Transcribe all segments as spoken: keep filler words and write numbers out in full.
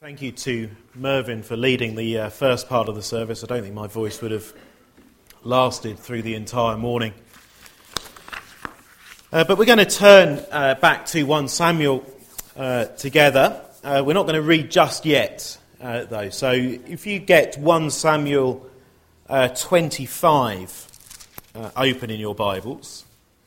Thank you to Mervyn for leading the uh, first part of the service. I don't think my voice would have lasted through the entire morning. Uh, but we're going to turn uh, back to First Samuel uh, together. Uh, we're not going to read just yet, uh, though. So if you get First Samuel uh, twenty-five uh, open in your Bibles.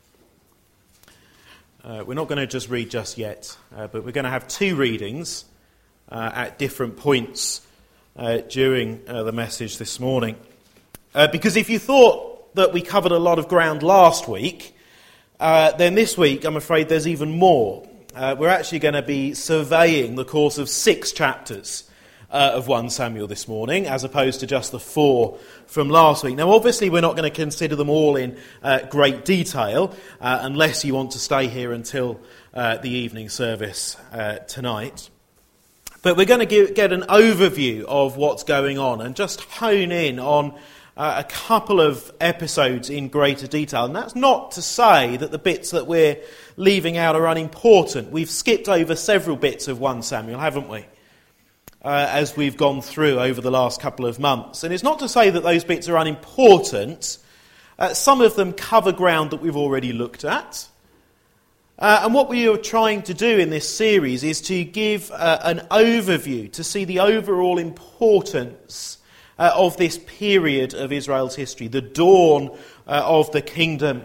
Uh, we're not going to just read just yet, uh, but we're going to have two readings Uh, at different points uh, during uh, the message this morning. Uh, because if you thought that we covered a lot of ground last week, uh, then this week I'm afraid there's even more. Uh, we're actually going to be surveying the course of six chapters uh, of First Samuel this morning, as opposed to just the four from last week. Now obviously we're not going to consider them all in uh, great detail, uh, unless you want to stay here until uh, the evening service uh, tonight. But we're going to give, get an overview of what's going on and just hone in on uh, a couple of episodes in greater detail. And that's not to say that the bits that we're leaving out are unimportant. We've skipped over several bits of First Samuel, haven't we? Uh, as we've gone through over the last couple of months. And it's not to say that those bits are unimportant. Uh, some of them cover ground that we've already looked at. Uh, and what we are trying to do in this series is to give uh, an overview, to see the overall importance uh, of this period of Israel's history, the dawn uh, of the kingdom.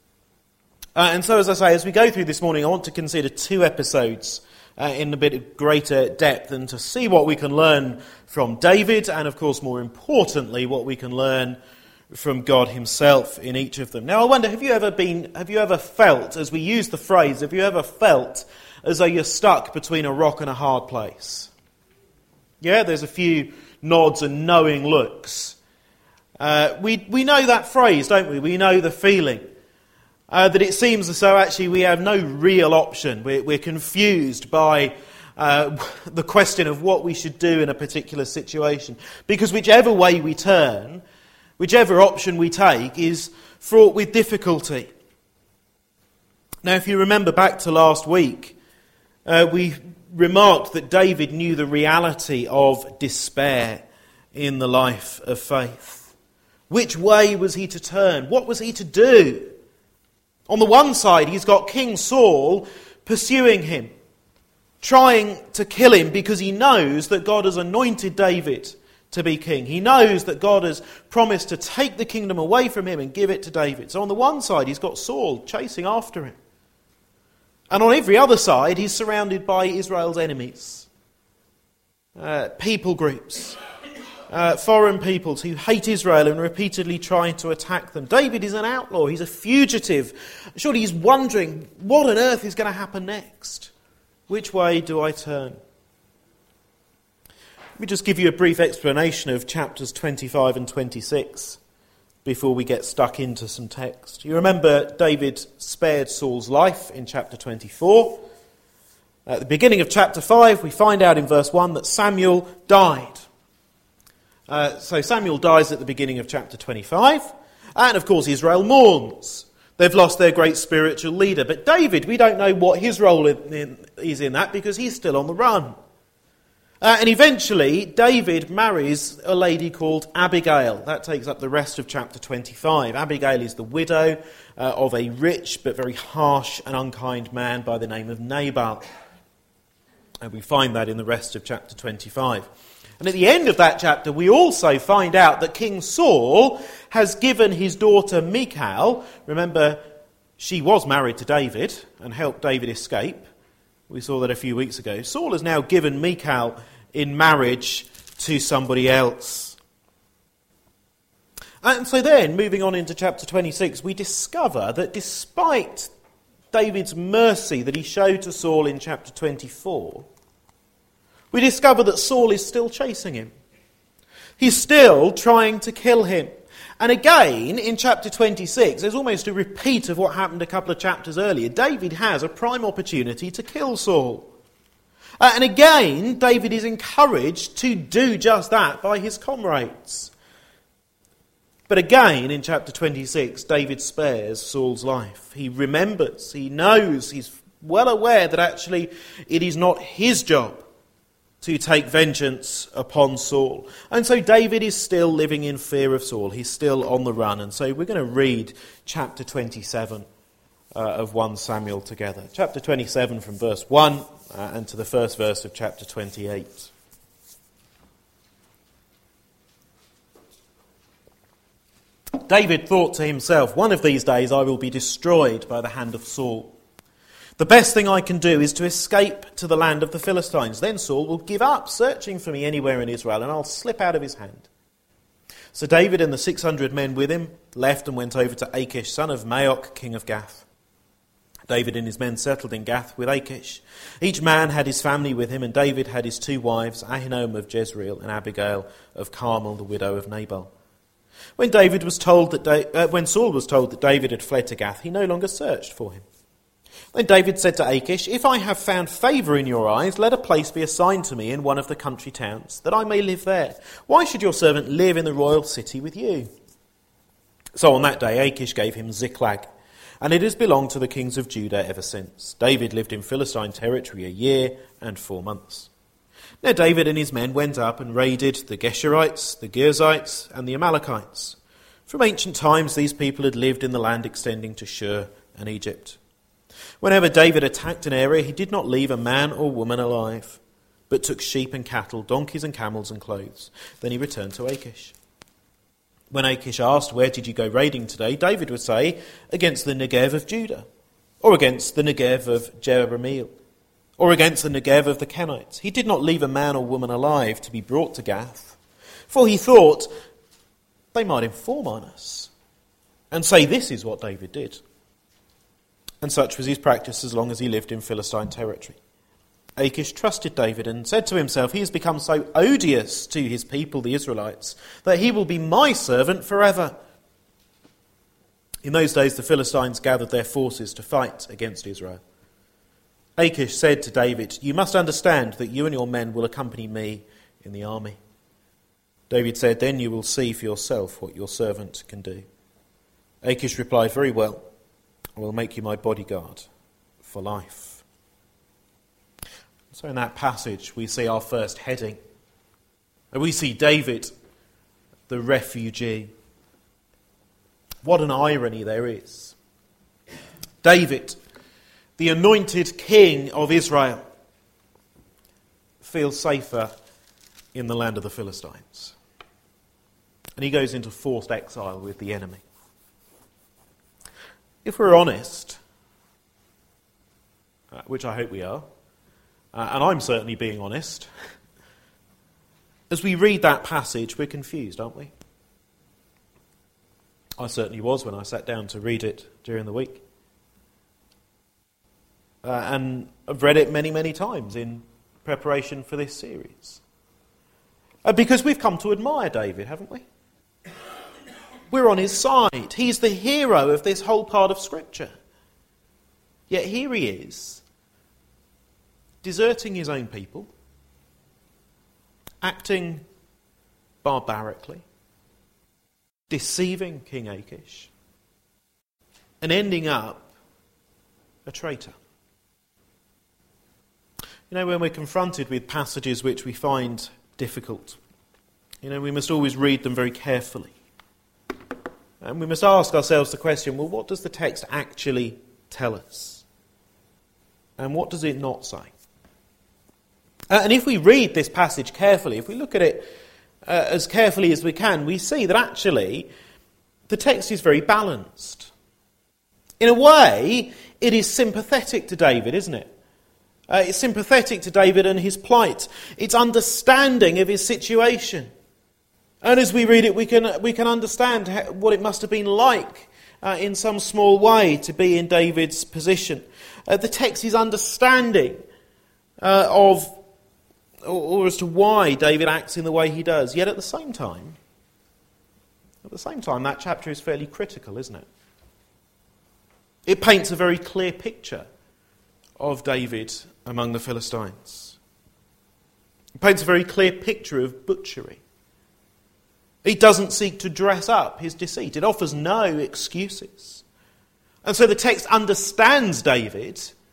Uh, and so, as I say, as we go through this morning, I want to consider two episodes uh, in a bit of greater depth and to see what we can learn from David and, of course, more importantly, what we can learn from God himself in each of them. Now I wonder, have you ever been, have you ever felt, as we use the phrase, have you ever felt as though you're stuck between a rock and a hard place? Yeah, there's a few nods and knowing looks. Uh, we we know that phrase, don't we? We know the feeling. Uh, that it seems as though actually we have no real option. We're, we're confused by uh, the question of what we should do in a particular situation. Because whichever way we turn, whichever option we take is fraught with difficulty. Now, if you remember back to last week, uh, we remarked that David knew the reality of despair in the life of faith. Which way was he to turn? What was he to do? On the one side, he's got King Saul pursuing him, trying to kill him because he knows that God has anointed David to be king. He knows that God has promised to take the kingdom away from him and give it to David. So on the one side, he's got Saul chasing after him. And on every other side, he's surrounded by Israel's enemies. Uh, people groups. Uh, foreign peoples who hate Israel and repeatedly try to attack them. David is an outlaw. He's a fugitive. Surely he's wondering, what on earth is going to happen next? Which way do I turn? Let me just give you a brief explanation of chapters twenty-five and twenty-six before we get stuck into some text. You remember David spared Saul's life in chapter twenty-four. At the beginning of chapter five, we find out in verse one that Samuel died. Uh, so Samuel dies at the beginning of chapter twenty-five. And of course Israel mourns. They've lost their great spiritual leader. But David, we don't know what his role in, in, is in that because he's still on the run. Uh, and eventually, David marries a lady called Abigail. That takes up the rest of chapter twenty-five. Abigail is the widow uh, of a rich but very harsh and unkind man by the name of Nabal. And we find that in the rest of chapter twenty-five. And at the end of that chapter, we also find out that King Saul has given his daughter Michal. Remember, she was married to David and helped David escape. We saw that a few weeks ago. Saul has now given Michal in marriage to somebody else. And so then, moving on into chapter twenty-six, we discover that despite David's mercy that he showed to Saul in chapter twenty-four, we discover that Saul is still chasing him. He's still trying to kill him. And again, in chapter twenty-six, there's almost a repeat of what happened a couple of chapters earlier. David has a prime opportunity to kill Saul. Uh, and again, David is encouraged to do just that by his comrades. But again, in chapter twenty-six, David spares Saul's life. He remembers, he knows, he's well aware that actually it is not his job to take vengeance upon Saul. And so David is still living in fear of Saul. He's still on the run. And so we're going to read chapter twenty-seven uh, of First Samuel together. Chapter twenty-seven from verse one uh, and to the first verse of chapter twenty-eight. David thought to himself, "One of these days I will be destroyed by the hand of Saul. The best thing I can do is to escape to the land of the Philistines. Then Saul will give up searching for me anywhere in Israel, and I'll slip out of his hand." So David and the six hundred men with him left and went over to Achish, son of Maoch, king of Gath. David and his men settled in Gath with Achish. Each man had his family with him, and David had his two wives, Ahinoam of Jezreel and Abigail of Carmel, the widow of Nabal. When David was told that da- uh, when Saul was told that David had fled to Gath, he no longer searched for him. Then David said to Achish, "If I have found favour in your eyes, let a place be assigned to me in one of the country towns, that I may live there. Why should your servant live in the royal city with you?" So on that day Achish gave him Ziklag, and it has belonged to the kings of Judah ever since. David lived in Philistine territory a year and four months. Now David and his men went up and raided the Geshurites, the Girzites, and the Amalekites. From ancient times these people had lived in the land extending to Shur and Egypt. Whenever David attacked an area, he did not leave a man or woman alive, but took sheep and cattle, donkeys and camels and clothes. Then he returned to Achish. When Achish asked, "Where did you go raiding today?" David would say, "Against the Negev of Judah, or against the Negev of Jerahmeel, or against the Negev of the Kenites." He did not leave a man or woman alive to be brought to Gath, for he thought they might inform on us and say this is what David did. And such was his practice as long as he lived in Philistine territory. Achish trusted David and said to himself, "He has become so odious to his people, the Israelites, that he will be my servant forever." In those days the Philistines gathered their forces to fight against Israel. Achish said to David, "You must understand that you and your men will accompany me in the army." David said, "Then you will see for yourself what your servant can do." Achish replied, "Very well. I will make you my bodyguard for life." So in that passage we see our first heading. And we see David, the refugee. What an irony there is. David, the anointed king of Israel, feels safer in the land of the Philistines. And he goes into forced exile with the enemy. If we're honest, uh, which I hope we are, uh, and I'm certainly being honest, as we read that passage, we're confused, aren't we? I certainly was when I sat down to read it during the week. Uh, and I've read it many, many times in preparation for this series. Uh, because we've come to admire David, haven't we? We're on his side. He's the hero of this whole part of Scripture. Yet here he is, deserting his own people, acting barbarically, deceiving King Achish, and ending up a traitor. You know, when we're confronted with passages which we find difficult, you know, we must always read them very carefully. And we must ask ourselves the question, well, what does the text actually tell us? And what does it not say? Uh, and if we read this passage carefully, if we look at it uh, as carefully as we can, we see that actually the text is very balanced. In a way, it is sympathetic to David, isn't it? Uh, it's sympathetic to David and his plight. It's understanding of his situation. And as we read it, we can we can understand how, what it must have been like uh, in some small way to be in David's position. Uh, the text is understanding uh, of, or, or as to why David acts in the way he does. Yet at the same time, at the same time, that chapter is fairly critical, isn't it? It paints a very clear picture of David among the Philistines. It paints a very clear picture of butchery. He doesn't seek to dress up his deceit. It offers no excuses. And so the text understands David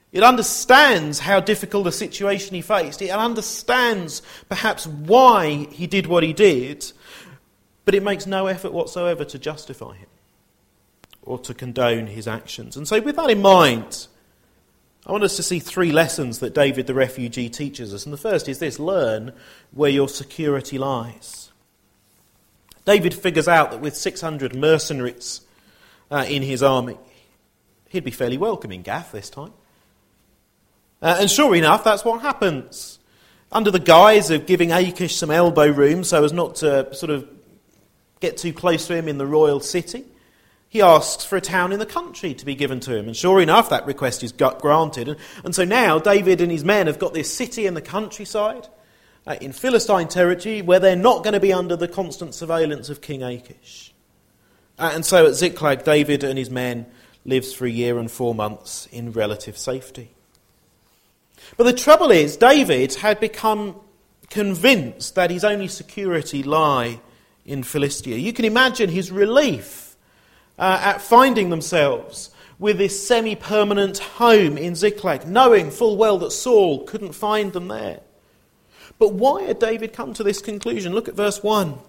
It understands how difficult a situation he faced. It understands perhaps why he did what he did, but it makes no effort whatsoever to justify him or to condone his actions. And so with that in mind, I want us to see three lessons that David the refugee teaches us. And the first is this: learn where your security lies. David figures out that with six hundred mercenaries uh, in his army, he'd be fairly welcome in Gath this time. Uh, and sure enough, that's what happens. Under the guise of giving Achish some elbow room so as not to sort of get too close to him in the royal city, he asks for a town in the country to be given to him. And sure enough, that request is granted. And, and so now David and his men have got this city in the countryside, uh, in Philistine territory, where they're not going to be under the constant surveillance of King Achish. Uh, and so at Ziklag, David and his men lives for a year and four months in relative safety. But the trouble is, David had become convinced that his only security lay in Philistia. You can imagine his relief uh, at finding themselves with this semi-permanent home in Ziklag, knowing full well that Saul couldn't find them there. But why had David come to this conclusion? Look at verse one.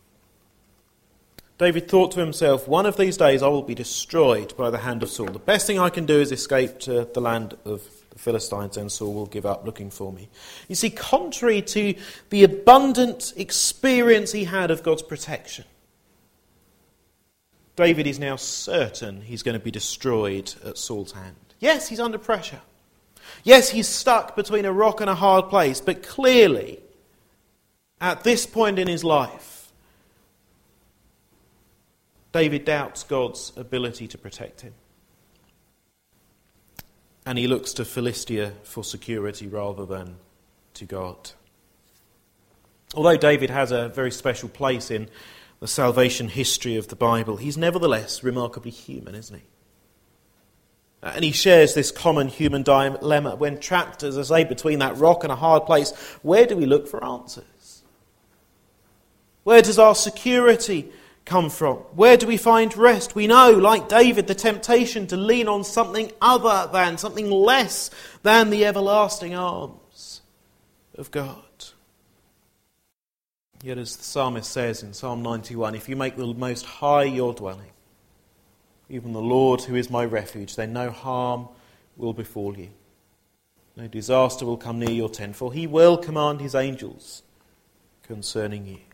David thought to himself, one of these days I will be destroyed by the hand of Saul. The best thing I can do is escape to the land of the Philistines, and Saul will give up looking for me. You see, contrary to the abundant experience he had of God's protection, David is now certain he's going to be destroyed at Saul's hand. Yes, he's under pressure. Yes, he's stuck between a rock and a hard place, but clearly, at this point in his life, David doubts God's ability to protect him. And he looks to Philistia for security rather than to God. Although David has a very special place in the salvation history of the Bible, he's nevertheless remarkably human, isn't he? And he shares this common human dilemma. When trapped, as I say, between that rock and a hard place, where do we look for answers? Where does our security come from? Where do we find rest? We know, like David, the temptation to lean on something other than, something less than the everlasting arms of God. Yet as the psalmist says in Psalm ninety-one, if you make the Most High your dwelling, even the Lord who is my refuge, then no harm will befall you. No disaster will come near your tent, for he will command his angels concerning you.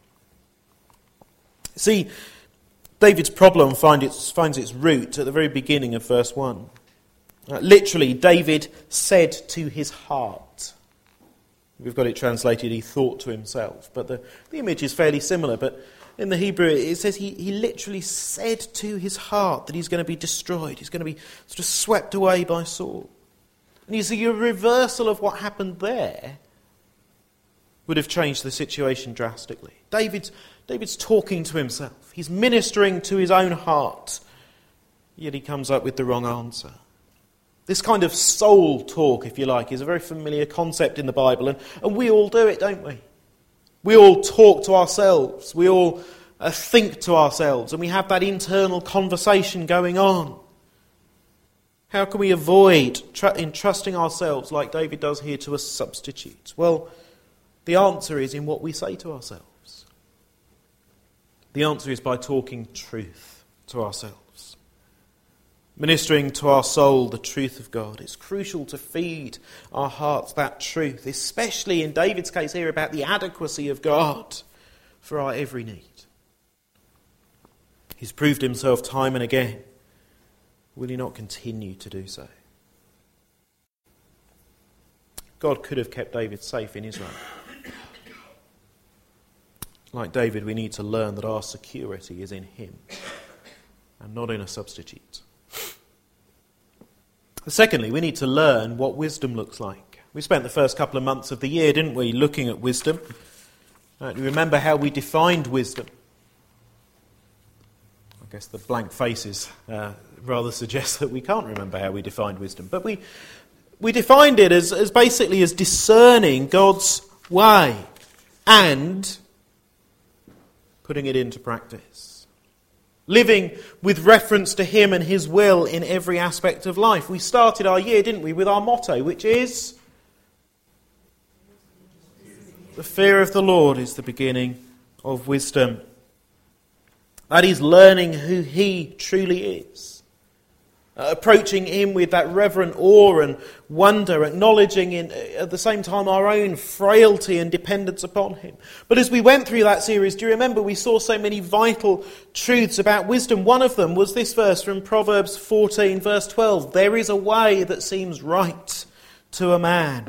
See, David's problem find its, finds its root at the very beginning of verse one. Uh, literally, David said to his heart. We've got it translated, he thought to himself. But the, the image is fairly similar. But in the Hebrew, it says he, he literally said to his heart that he's going to be destroyed. He's going to be sort of swept away by Saul. And you see, a reversal of what happened there would have changed the situation drastically. David's, David's talking to himself. He's ministering to his own heart. Yet he comes up with the wrong answer. This kind of soul talk, if you like, is a very familiar concept in the Bible. And, and we all do it, don't we? We all talk to ourselves. We all uh, think to ourselves. And we have that internal conversation going on. How can we avoid tr- entrusting ourselves, like David does here, to a substitute? Well, the answer is in what we say to ourselves. The answer is by talking truth to ourselves. Ministering to our soul the truth of God. It's crucial to feed our hearts that truth, especially in David's case here about the adequacy of God for our every need. He's proved himself time and again. Will he not continue to do so? God could have kept David safe in Israel. Like David, we need to learn that our security is in him and not in a substitute. Secondly, we need to learn what wisdom looks like. We spent the first couple of months of the year, didn't we, looking at wisdom. Uh, do you remember how we defined wisdom? I guess the blank faces uh, rather suggest that we can't remember how we defined wisdom. But we we defined it as, as basically as discerning God's way and putting it into practice. living with reference to him and his will in every aspect of life. We started our year, didn't we, with our motto, which is, the fear of the Lord is the beginning of wisdom. That is learning who he truly is. Uh, approaching him with that reverent awe and wonder, acknowledging in, at the same time our own frailty and dependence upon him. But as we went through that series, do you remember we saw so many vital truths about wisdom? One of them was this verse from Proverbs fourteen, verse twelve. There is a way that seems right to a man.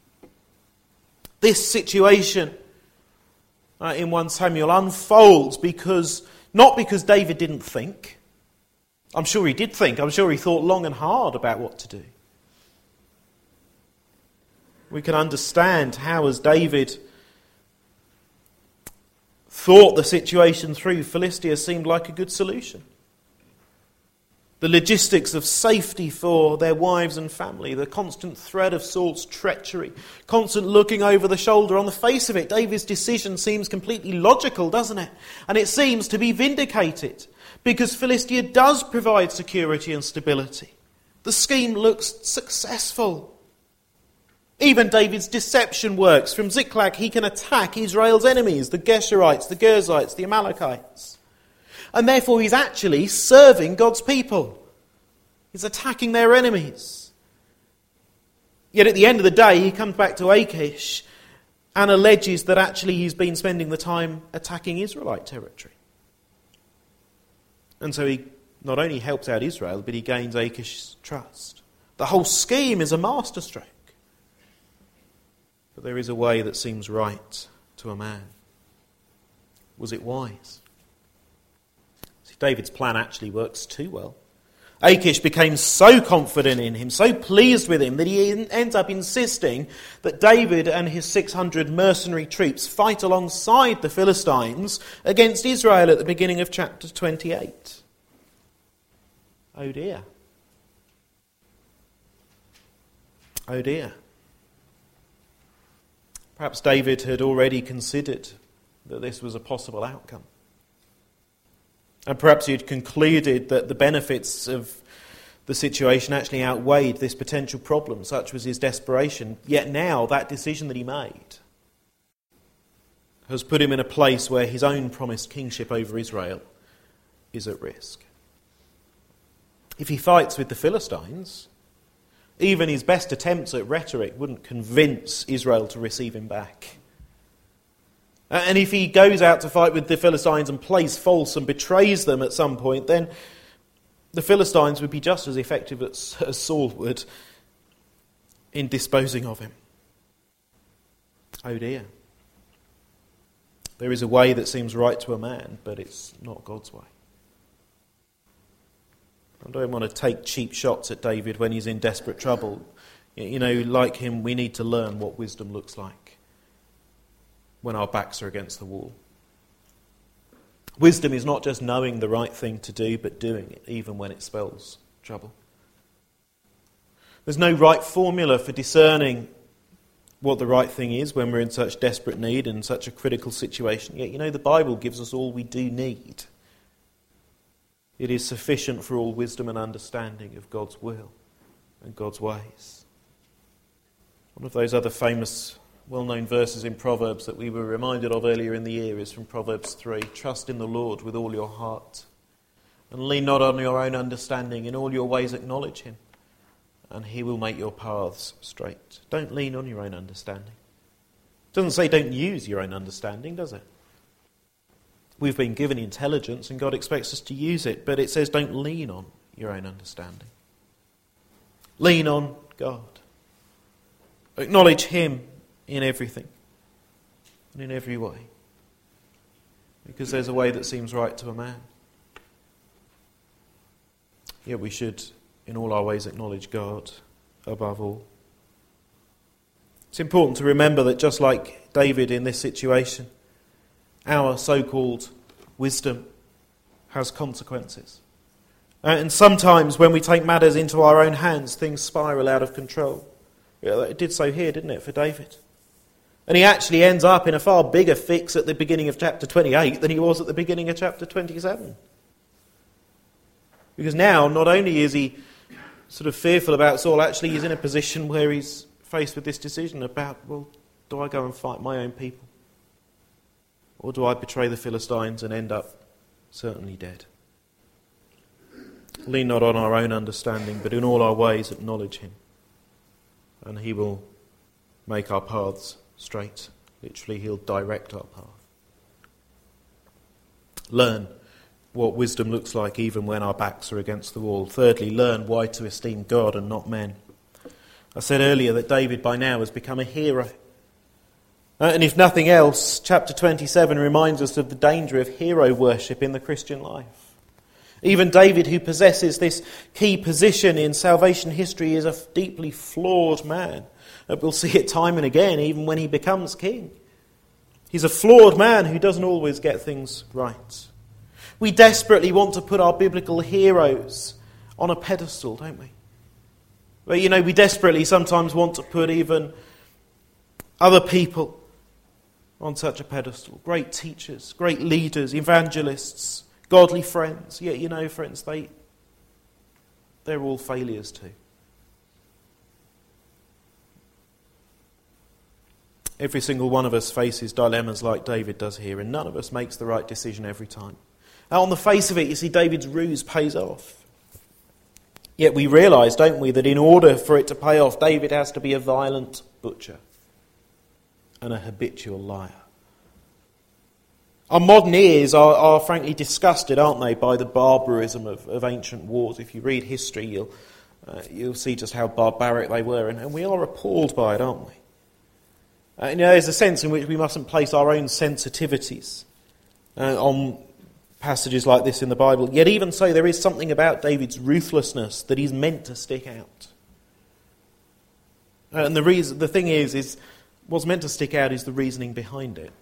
This situation uh, in First Samuel unfolds because, not because David didn't think. I'm sure he did think. I'm sure he thought long and hard about what to do. We can understand how, as David thought the situation through, Philistia seemed like a good solution. The logistics of safety for their wives and family, the constant threat of Saul's treachery, constant looking over the shoulder. On the face of it, David's decision seems completely logical, doesn't it? And it seems to be vindicated, because Philistia does provide security and stability. The scheme looks successful. Even David's deception works. From Ziklag, he can attack Israel's enemies, the Geshurites, the Girzites, the Amalekites. And therefore he's actually serving God's people. He's attacking their enemies. Yet at the end of the day, he comes back to Achish and alleges that actually he's been spending the time attacking Israelite territory. And so he not only helps out Israel, but he gains Achish's trust. The whole scheme is a masterstroke. But there is a way that seems right to a man. Was it wise? David's plan actually works too well. Achish became so confident in him, so pleased with him, that he ends up insisting that David and his six hundred mercenary troops fight alongside the Philistines against Israel at the beginning of chapter twenty-eight. Oh dear. Oh dear. Perhaps David had already considered that this was a possible outcome. And perhaps he had concluded that the benefits of the situation actually outweighed this potential problem, such was his desperation. Yet now that decision that he made has put him in a place where his own promised kingship over Israel is at risk. If he fights with the Philistines, even his best attempts at rhetoric wouldn't convince Israel to receive him back. And if he goes out to fight with the Philistines and plays false and betrays them at some point, then the Philistines would be just as effective as, as Saul would in disposing of him. Oh dear. There is a way that seems right to a man, but it's not God's way. I don't want to take cheap shots at David when he's in desperate trouble. You know, like him, we need to learn what wisdom looks like when our backs are against the wall. Wisdom is not just knowing the right thing to do, but doing it, even when it spells trouble. There's no right formula for discerning what the right thing is when we're in such desperate need and such a critical situation. Yet, you know, the Bible gives us all we do need. It is sufficient for all wisdom and understanding of God's will and God's ways. One of those other famous well-known verses in Proverbs that we were reminded of earlier in the year is from Proverbs three. Trust in the Lord with all your heart, and lean not on your own understanding. In all your ways acknowledge him, and he will make your paths straight. Don't lean on your own understanding. It doesn't say don't use your own understanding, does it? We've been given intelligence and God expects us to use it, but it says don't lean on your own understanding. Lean on God. Acknowledge him in everything and in every way, because there's a way that seems right to a man. Yet we should in all our ways acknowledge God above all. It's important to remember that just like David in this situation, our so-called wisdom has consequences. And sometimes when we take matters into our own hands, things spiral out of control. Yeah, it did so here, didn't it, for David? And he actually ends up in a far bigger fix at the beginning of chapter twenty-eight than he was at the beginning of chapter twenty-seven. Because now, not only is he sort of fearful about Saul, actually he's in a position where he's faced with this decision about, well, do I go and fight my own people? Or do I betray the Philistines and end up certainly dead? Lean not on our own understanding, but in all our ways acknowledge him, and he will make our paths straight. Literally, he'll direct our path. Learn what wisdom looks like even when our backs are against the wall. Thirdly, learn why to esteem God and not men. I said earlier that David by now has become a hero. Uh, and if nothing else, chapter twenty-seven reminds us of the danger of hero worship in the Christian life. Even David, who possesses this key position in salvation history, is a deeply flawed man. Uh, we'll see it time and again, even when he becomes king. He's a flawed man who doesn't always get things right. We desperately want to put our biblical heroes on a pedestal, don't we? But, you know, we desperately sometimes want to put even other people on such a pedestal. Great teachers, great leaders, evangelists, godly friends. Yet, you know, friends, they, they're all failures too. Every single one of us faces dilemmas like David does here, and none of us makes the right decision every time. Now, on the face of it, you see, David's ruse pays off. Yet we realise, don't we, that in order for it to pay off, David has to be a violent butcher and a habitual liar. Our modern ears are, are frankly disgusted, aren't they, by the barbarism of, of ancient wars. If you read history, you'll, uh, you'll see just how barbaric they were, and, and we are appalled by it, aren't we? Uh, you know, there's a sense in which we mustn't place our own sensitivities uh, on passages like this in the Bible. Yet even so, there is something about David's ruthlessness that is meant to stick out. Uh, and the reason, the thing is, is what's meant to stick out is the reasoning behind it.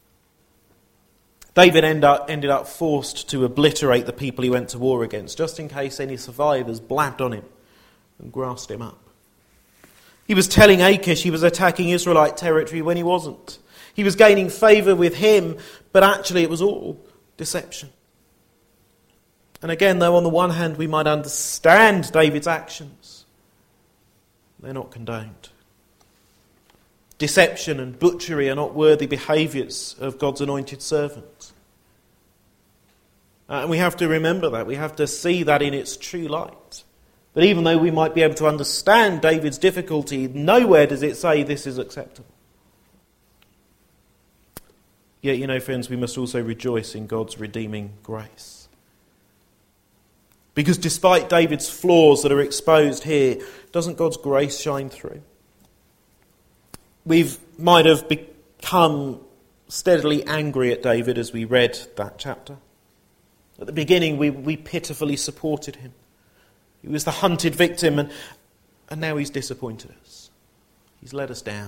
David end up, ended up forced to obliterate the people he went to war against, just in case any survivors blabbed on him and grassed him up. He was telling Achish he was attacking Israelite territory when he wasn't. He was gaining favour with him, but actually it was all deception. And again, though, on the one hand we might understand David's actions, they're not condoned. Deception and butchery are not worthy behaviours of God's anointed servant. Uh, and we have to remember that. We have to see that in its true light. That even though we might be able to understand David's difficulty, nowhere does it say this is acceptable. Yet, you know, friends, we must also rejoice in God's redeeming grace. Because despite David's flaws that are exposed here, doesn't God's grace shine through? We might have become steadily angry at David as we read that chapter. At the beginning, we, we pitifully supported him. He was the hunted victim, and, and now he's disappointed us. He's let us down.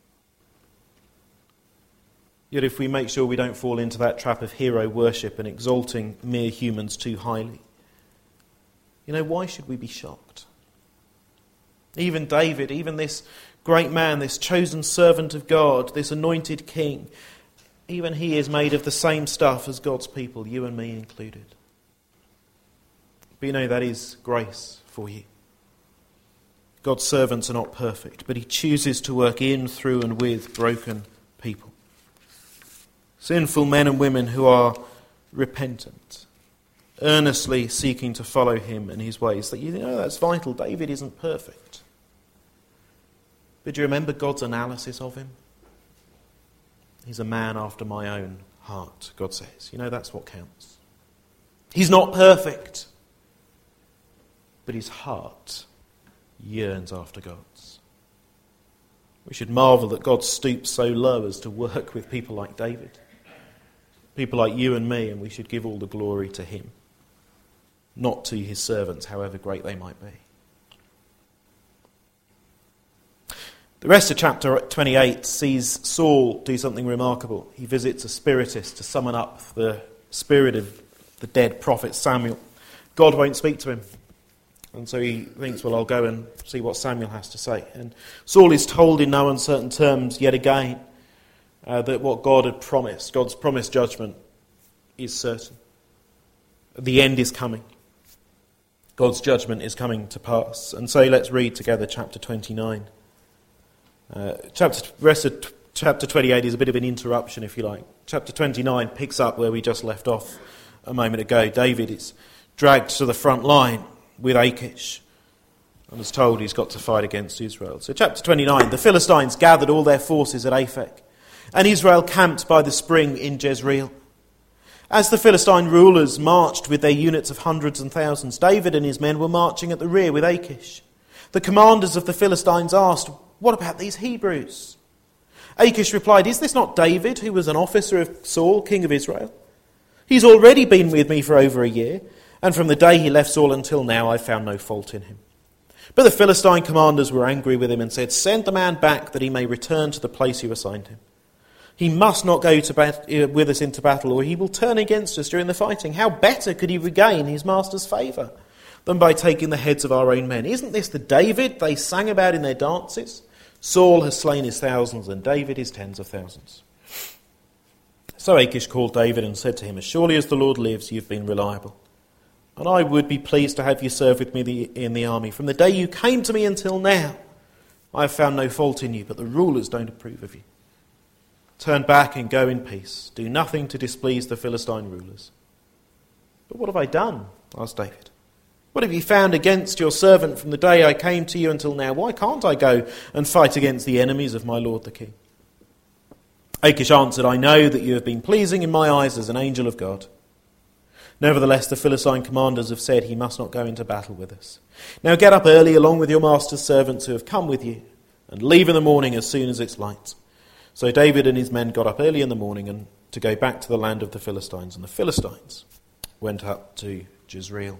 Yet if we make sure we don't fall into that trap of hero worship and exalting mere humans too highly, you know, why should we be shocked? Even David, even this great man, this chosen servant of God, this anointed king, even he is made of the same stuff as God's people, you and me included. But you know, that is grace for you. God's servants are not perfect, but he chooses to work in, through and with broken people. Sinful men and women who are repentant, earnestly seeking to follow him and his ways. That you know, that's vital. David isn't perfect. But do you remember God's analysis of him? He's a man after my own heart, God says. You know, that's what counts. He's not perfect, but his heart yearns after God's. We should marvel that God stoops so low as to work with people like David. People like you and me, and we should give all the glory to him, not to his servants, however great they might be. The rest of chapter twenty-eight sees Saul do something remarkable. He visits a spiritist to summon up the spirit of the dead prophet Samuel. God won't speak to him. And so he thinks, well, I'll go and see what Samuel has to say. And Saul is told in no uncertain terms, yet again, uh, that what God had promised, God's promised judgment, is certain. The end is coming. God's judgment is coming to pass. And so let's read together chapter twenty-nine. Uh, chapter, rest of chapter twenty-eight is a bit of an interruption, if you like. Chapter twenty-nine picks up where we just left off a moment ago. David is dragged to the front line with Achish and is told he's got to fight against Israel. So chapter twenty-nine, the Philistines gathered all their forces at Aphek, and Israel camped by the spring in Jezreel. As the Philistine rulers marched with their units of hundreds and thousands, David and his men were marching at the rear with Achish. The commanders of the Philistines asked, "What about these Hebrews?" Achish replied, "Is this not David, who was an officer of Saul, king of Israel? He's already been with me for over a year, and from the day he left Saul until now I found no fault in him." But the Philistine commanders were angry with him and said, "Send the man back that he may return to the place you assigned him. He must not go to bat- with us into battle, or he will turn against us during the fighting. How better could he regain his master's favour than by taking the heads of our own men? Isn't this the David they sang about in their dances? Saul has slain his thousands, and David his tens of thousands." So Achish called David and said to him, "As surely as the Lord lives, you've been reliable, and I would be pleased to have you serve with me in the army. From the day you came to me until now, I have found no fault in you, but the rulers don't approve of you. Turn back and go in peace. Do nothing to displease the Philistine rulers." "But what have I done?" asked David. "What have you found against your servant from the day I came to you until now? Why can't I go and fight against the enemies of my lord the king?" Achish answered, "I know that you have been pleasing in my eyes as an angel of God. Nevertheless, the Philistine commanders have said he must not go into battle with us. Now get up early along with your master's servants who have come with you, and leave in the morning as soon as it's light." So David and his men got up early in the morning and to go back to the land of the Philistines, and the Philistines went up to Jezreel.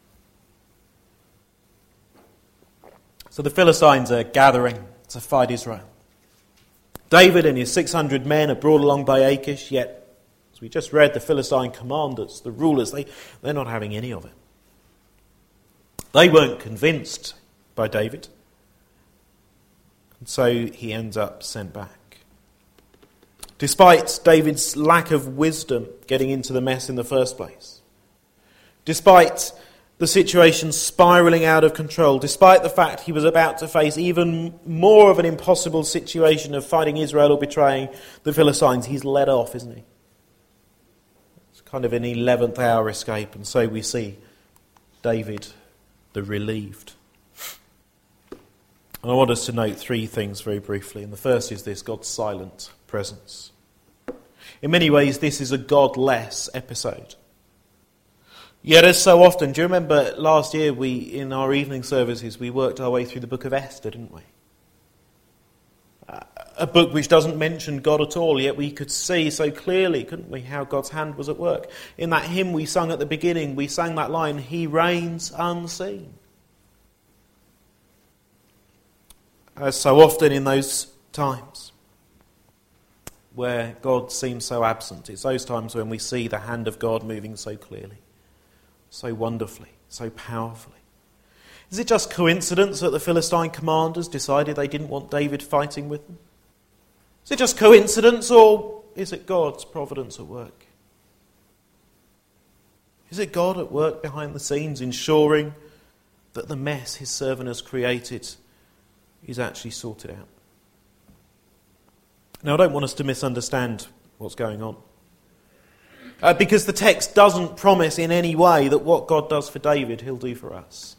So the Philistines are gathering to fight Israel. David and his six hundred men are brought along by Achish, yet, as we just read, the Philistine commanders, the rulers, they, they're not having any of it. They weren't convinced by David, and so he ends up sent back. Despite David's lack of wisdom getting into the mess in the first place, despite the situation spiralling out of control, despite the fact he was about to face even more of an impossible situation of fighting Israel or betraying the Philistines, he's led off, isn't he? It's kind of an eleventh hour escape, and so we see David the relieved. And I want us to note three things very briefly, and the first is this: God's silent presence. In many ways, this is a God-less episode. Yet as so often, do you remember last year we, in our evening services, we worked our way through the book of Esther, didn't we? Uh, a book which doesn't mention God at all, yet we could see so clearly, couldn't we, how God's hand was at work. In that hymn we sung at the beginning, we sang that line, "He reigns unseen." As so often in those times where God seems so absent, it's those times when we see the hand of God moving so clearly, so wonderfully, so powerfully. Is it just coincidence that the Philistine commanders decided they didn't want David fighting with them? Is it just coincidence, or is it God's providence at work? Is it God at work behind the scenes, ensuring that the mess his servant has created is actually sorted out? Now, I don't want us to misunderstand what's going on. Uh, because the text doesn't promise in any way that what God does for David, he'll do for us.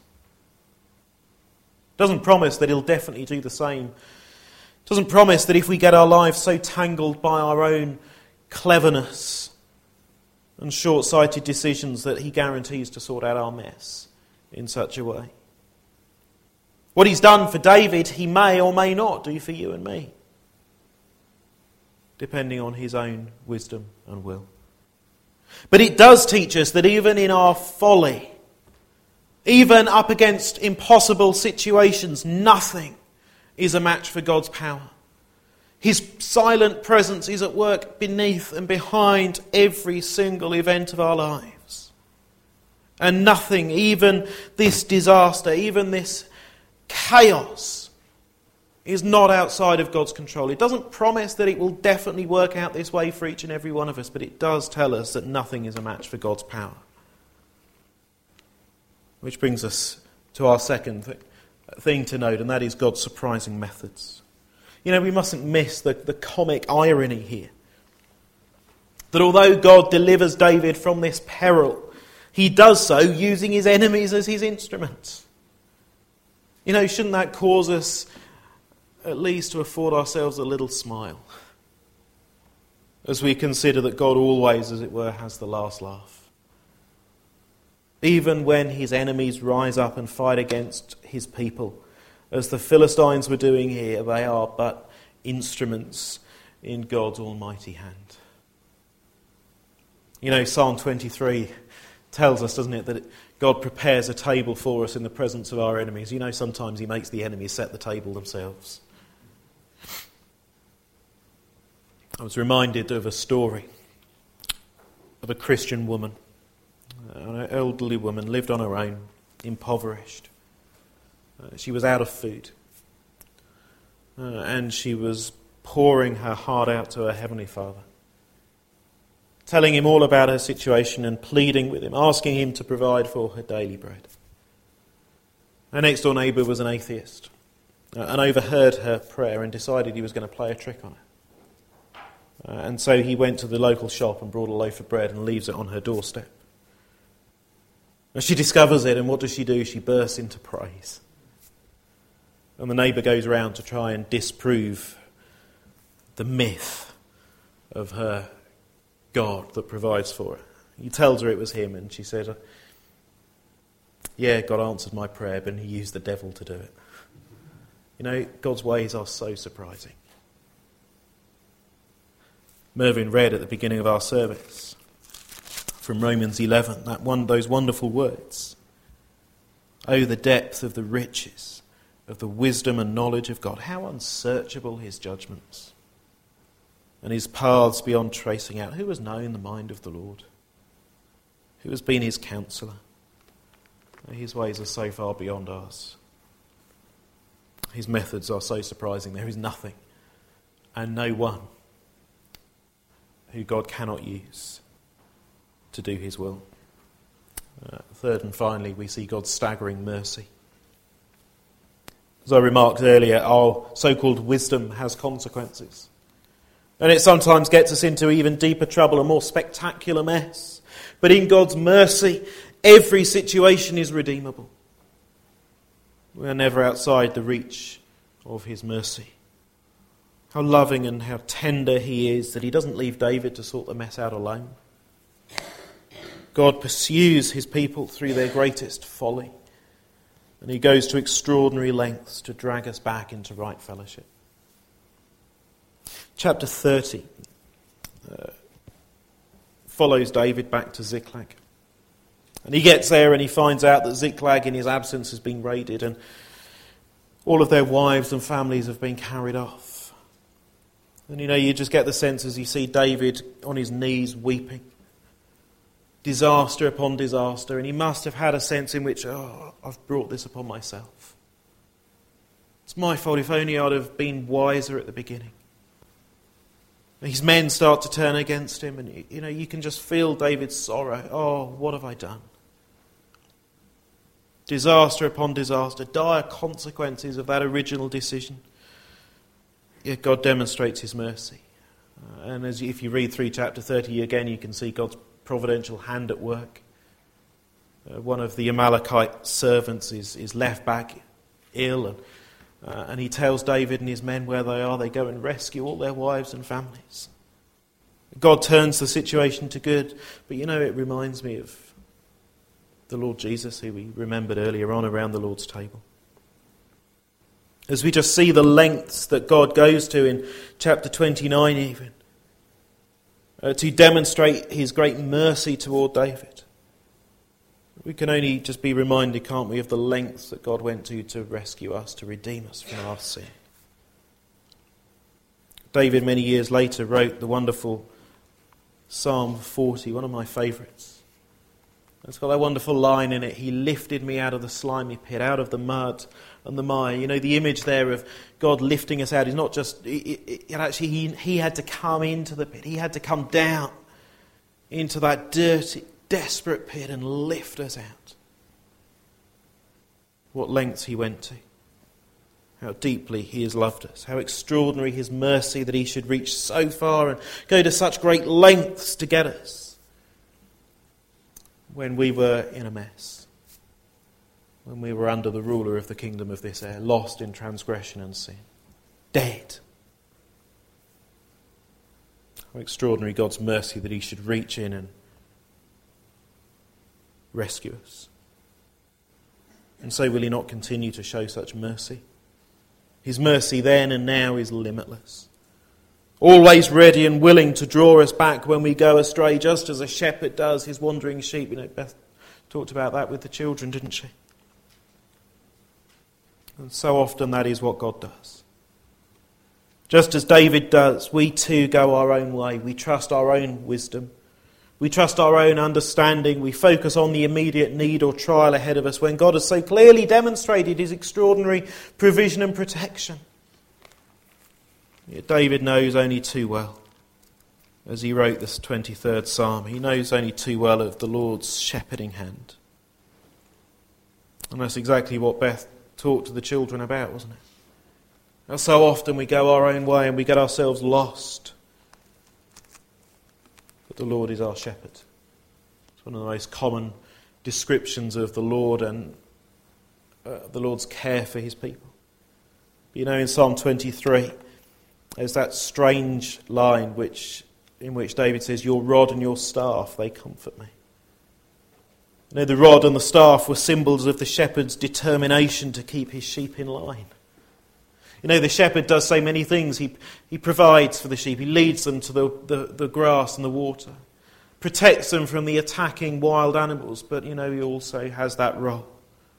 It doesn't promise that he'll definitely do the same. It doesn't promise that if we get our lives so tangled by our own cleverness and short-sighted decisions that he guarantees to sort out our mess in such a way. What he's done for David, he may or may not do for you and me, depending on his own wisdom and will. But it does teach us that even in our folly, even up against impossible situations, nothing is a match for God's power. His silent presence is at work beneath and behind every single event of our lives. And nothing, even this disaster, even this chaos, is not outside of God's control. It doesn't promise that it will definitely work out this way for each and every one of us, but it does tell us that nothing is a match for God's power. Which brings us to our second th- thing to note, and that is God's surprising methods. You know, we mustn't miss the, the comic irony here. That although God delivers David from this peril, he does so using his enemies as his instruments. You know, shouldn't that cause us at least to afford ourselves a little smile as we consider that God always, as it were, has the last laugh? Even when his enemies rise up and fight against his people, as the Philistines were doing here, they are but instruments in God's almighty hand. You know, Psalm twenty-three tells us, doesn't it, that God prepares a table for us in the presence of our enemies. You know, sometimes he makes the enemies set the table themselves. I was reminded of a story of a Christian woman, an elderly woman, lived on her own, impoverished. Uh, she was out of food. Uh, and she was pouring her heart out to her Heavenly Father, telling him all about her situation and pleading with him, asking him to provide for her daily bread. Her next door neighbour was an atheist uh, and overheard her prayer and decided he was going to play a trick on her. Uh, and so he went to the local shop and brought a loaf of bread and leaves it on her doorstep. And she discovers it, and what does she do? She bursts into praise. And the neighbour goes around to try and disprove the myth of her God that provides for her. He tells her it was him, and she said, yeah, God answered my prayer, but he used the devil to do it. You know, God's ways are so surprising. Mervyn read at the beginning of our service from Romans eleven, that one, those wonderful words. Oh, the depth of the riches of the wisdom and knowledge of God. How unsearchable his judgments and his paths beyond tracing out. Who has known the mind of the Lord? Who has been his counsellor? His ways are so far beyond ours. His methods are so surprising. There is nothing and no one who God cannot use to do his will. Uh, third and finally, we see God's staggering mercy. As I remarked earlier, our so-called wisdom has consequences. And it sometimes gets us into even deeper trouble, a more spectacular mess. But in God's mercy, every situation is redeemable. We are never outside the reach of his mercy. How loving and how tender he is that he doesn't leave David to sort the mess out alone. God pursues his people through their greatest folly. And he goes to extraordinary lengths to drag us back into right fellowship. Chapter thirty uh, follows David back to Ziklag. And he gets there and he finds out that Ziklag in his absence has been raided and all of their wives and families have been carried off. And you know, you just get the sense as you see David on his knees weeping. Disaster upon disaster. And he must have had a sense in which, oh, I've brought this upon myself. It's my fault. If only I'd have been wiser at the beginning. His men start to turn against him, and you know, you can just feel David's sorrow. Oh, what have I done? Disaster upon disaster, dire consequences of that original decision. Yet God demonstrates his mercy. Uh, and as if you read through chapter thirty again, you can see God's providential hand at work. Uh, one of the Amalekite servants is, is left back ill, and Uh, and he tells David and his men where they are. They go and rescue all their wives and families. God turns the situation to good. But you know, it reminds me of the Lord Jesus, who we remembered earlier on around the Lord's table. As we just see the lengths that God goes to in chapter twenty-nine even, uh, to demonstrate his great mercy toward David. We can only just be reminded, can't we, of the lengths that God went to to rescue us, to redeem us from our sin. David, many years later, wrote the wonderful Psalm forty, one of my favourites. It's got that wonderful line in it, he lifted me out of the slimy pit, out of the mud and the mire. You know, the image there of God lifting us out is not just, it, it, it actually he, he had to come into the pit, he had to come down into that dirty, desperate pit and lift us out. what lengths he went to, how deeply he has loved us, how extraordinary his mercy that he should reach so far and go to such great lengths to get us when we were in a mess, when we were under the ruler of the kingdom of this air, lost in transgression and sin, dead. How extraordinary God's mercy that he should reach in and rescue us. And so will he not continue to show such mercy? His mercy then and now is limitless. Always ready and willing to draw us back when we go astray, just as a shepherd does his wandering sheep. You know, Beth talked about that with the children, didn't she? And so often that is what God does. Just as David does, we too go our own way. We trust our own wisdom. We trust our own understanding. We focus on the immediate need or trial ahead of us when God has so clearly demonstrated his extraordinary provision and protection. Yet David knows only too well, as he wrote this twenty-third Psalm, he knows only too well of the Lord's shepherding hand. And that's exactly what Beth talked to the children about, wasn't it? Now, so often we go our own way and we get ourselves lost. The Lord is our shepherd. It's one of the most common descriptions of the Lord and uh, the Lord's care for his people. You know, in Psalm twenty-three, there's that strange line which in which David says, "Your rod and your staff, they comfort me." You know, the rod and the staff were symbols of the shepherd's determination to keep his sheep in line. You know, the shepherd does so many things. He he provides for the sheep. He leads them to the, the, the grass and the water. Protects them from the attacking wild animals. But, you know, he also has that role.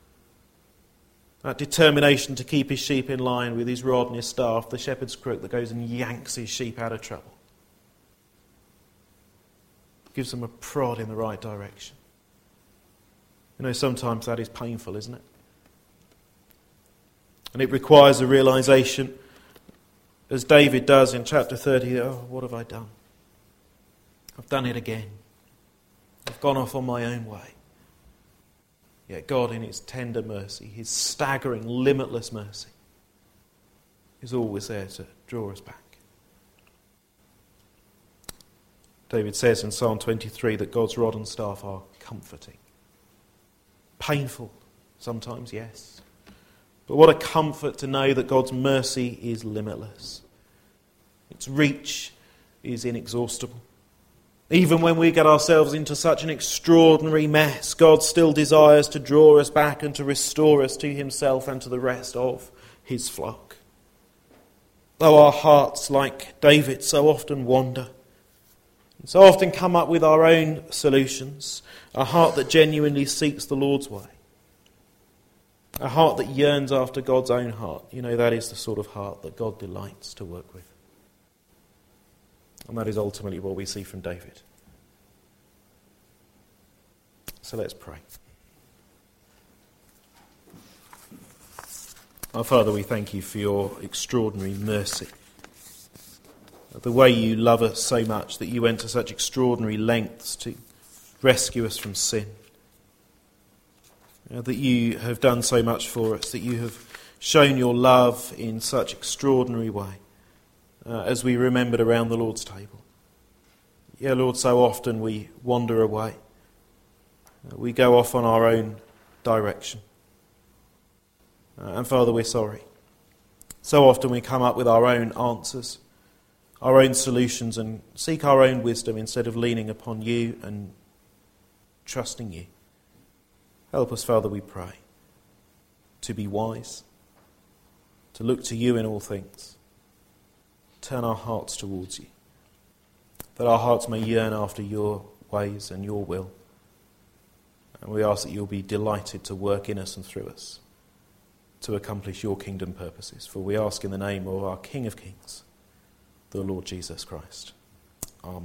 That determination to keep his sheep in line with his rod and his staff. The shepherd's crook that goes and yanks his sheep out of trouble. Gives them a prod in the right direction. You know, sometimes that is painful, isn't it? And it requires a realization, as David does in chapter thirty, oh, what have I done? I've done it again. I've gone off on my own way. Yet God, in his tender mercy, his staggering, limitless mercy, is always there to draw us back. David says in Psalm twenty-three that God's rod and staff are comforting. Painful sometimes, yes. But what a comfort to know that God's mercy is limitless. Its reach is inexhaustible. Even when we get ourselves into such an extraordinary mess, God still desires to draw us back and to restore us to himself and to the rest of his flock. Though our hearts, like David, so often wander, and so often come up with our own solutions, a heart that genuinely seeks the Lord's way, a heart that yearns after God's own heart. You know, that is the sort of heart that God delights to work with. And that is ultimately what we see from David. So let's pray. Our Father, we thank you for your extraordinary mercy. The way you love us so much that you went to such extraordinary lengths to rescue us from sin. That you have done so much for us, that you have shown your love in such extraordinary way uh, as we remembered around the Lord's table. Yeah, Lord, so often we wander away. Uh, we go off on our own direction. Uh, and Father, we're sorry. So often we come up with our own answers, our own solutions, and seek our own wisdom instead of leaning upon you and trusting you. Help us, Father, we pray, to be wise, to look to you in all things, turn our hearts towards you, that our hearts may yearn after your ways and your will. And we ask that you'll be delighted to work in us and through us to accomplish your kingdom purposes. For we ask in the name of our King of Kings, the Lord Jesus Christ.